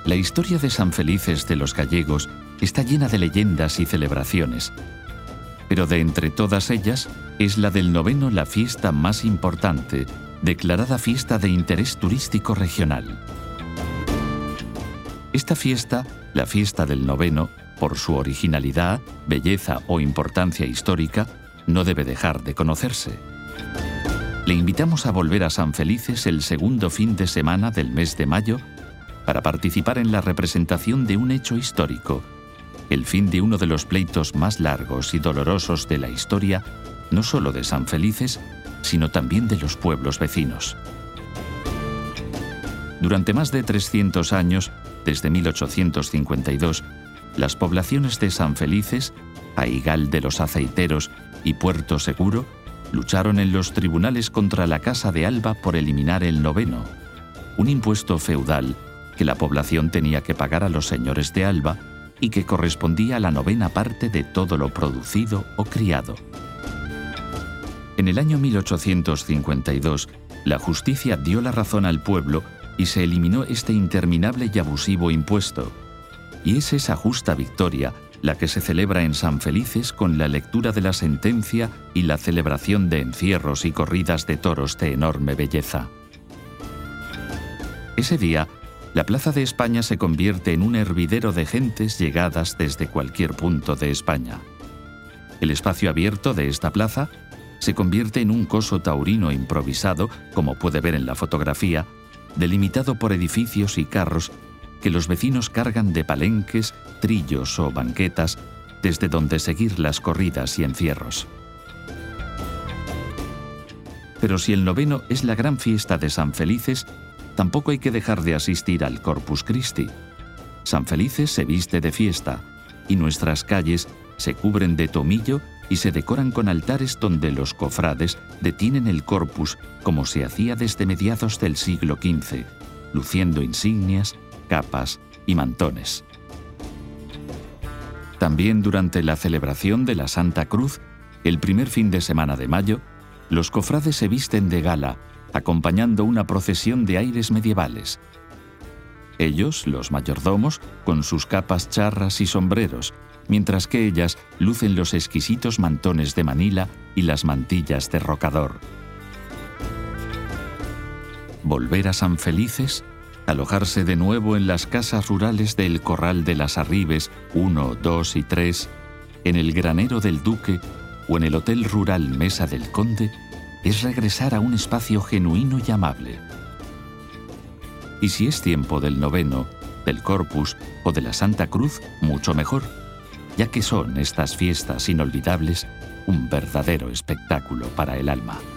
La historia de San Felices de los gallegos está llena de leyendas y celebraciones, pero de entre todas ellas es la del noveno la fiesta más importante, declarada fiesta de interés turístico regional. Esta fiesta, la fiesta del noveno, por su originalidad, belleza o importancia histórica, no debe dejar de conocerse. Le invitamos a volver a San Felices el segundo fin de semana del mes de mayo para participar en la representación de un hecho histórico, el fin de uno de los pleitos más largos y dolorosos de la historia, no solo de San Felices, sino también de los pueblos vecinos. Durante más de 300 años, desde 1852, las poblaciones de San Felices, Aigal de los Aceiteros y Puerto Seguro lucharon en los tribunales contra la Casa de Alba por eliminar el noveno, un impuesto feudal que la población tenía que pagar a los señores de Alba y que correspondía a la novena parte de todo lo producido o criado. En el año 1852, la justicia dio la razón al pueblo y se eliminó este interminable y abusivo impuesto. Y es esa justa victoria la que se celebra en San Felices con la lectura de la sentencia y la celebración de encierros y corridas de toros de enorme belleza. Ese día, la Plaza de España se convierte en un hervidero de gentes llegadas desde cualquier punto de España. El espacio abierto de esta plaza se convierte en un coso taurino improvisado, como puede ver en la fotografía, delimitado por edificios y carros que los vecinos cargan de palenques, trillos o banquetas, desde donde seguir las corridas y encierros. Pero si el noveno es la gran fiesta de San Felices, tampoco hay que dejar de asistir al Corpus Christi. San Felices se viste de fiesta y nuestras calles se cubren de tomillo y se decoran con altares donde los cofrades detienen el corpus como se hacía desde mediados del siglo XV, luciendo insignias, capas y mantones. También durante la celebración de la Santa Cruz, el primer fin de semana de mayo, los cofrades se visten de gala, acompañando una procesión de aires medievales. Ellos, los mayordomos, con sus capas charras y sombreros, mientras que ellas lucen los exquisitos mantones de Manila y las mantillas de rocador. Volver a San Felices, alojarse de nuevo en las casas rurales del Corral de las Arribes 1, 2 y 3, en el Granero del Duque o en el Hotel Rural Mesa del Conde, es regresar a un espacio genuino y amable. Y si es tiempo del noveno, del Corpus o de la Santa Cruz, mucho mejor, ya que son estas fiestas inolvidables un verdadero espectáculo para el alma.